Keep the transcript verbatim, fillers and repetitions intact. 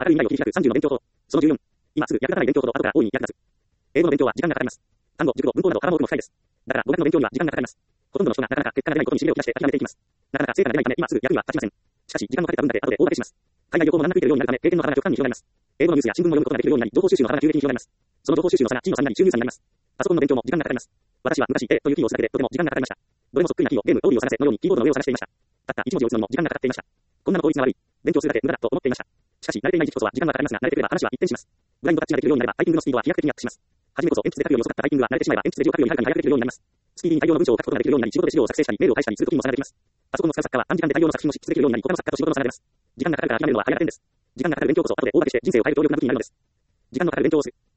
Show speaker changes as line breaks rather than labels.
明るい未来を切り開くさんじゅうの勉強法。そのじゅうよん。今すぐ役立たない勉強ほど後から大いに役立つ。英語の勉強は時間がかかります。単語、熟語、文法など絡む奥も深いです。だから語学の勉強には時間がかかります。ほとんどの人がなかなか結果が出ないことにしびれを切らして諦めていきます。なかなか成果が出ないため今すぐ役には立ちません。しかし時間のかけた分だけ後で大掛けします。海外旅行も学んだくいてるようになるため経験の幅が直感に広がります。英語のニュースや新聞も読むことができるようになり情報収集の幅が急激に広がります。その情報収集の差が地位の差になり収入差になります。パソコンの勉強も時間がかかります。私は昔 A というキーを押すだけでとても時間がかかりました。どれもそっくりなキーをゲーム、オーディを探せのようにキーボードの上を探していました。たった一文字を打つのにも時間がかかっていました。こんなの効率が悪い。勉強するだけ無駄だと思っていました。しかし慣れていない時期こそは時間がかかりますが慣れてくれば話は一転します。ブラインドタッチができるようになればタイピングのスピードは飛躍的にアップします。はじめこそ鉛筆で書くより遅かったタイピングが慣れてしまえば鉛筆で字を書くよりはるかに早くできるようになります。スピーディーに大量の文章を書くことができるようになり仕事で資料を作成したりメールを返したりする時にも差ができます。パソコンの使う作家は短時間で大量の作品を執筆できるようになり他の作家と仕事の差が出ます。時間がかかるから諦めるのは早楽天です。時間がかかる勉強こそ後で大掛けして人生を変える強力な武器になるのです。時間のかかる勉強をする。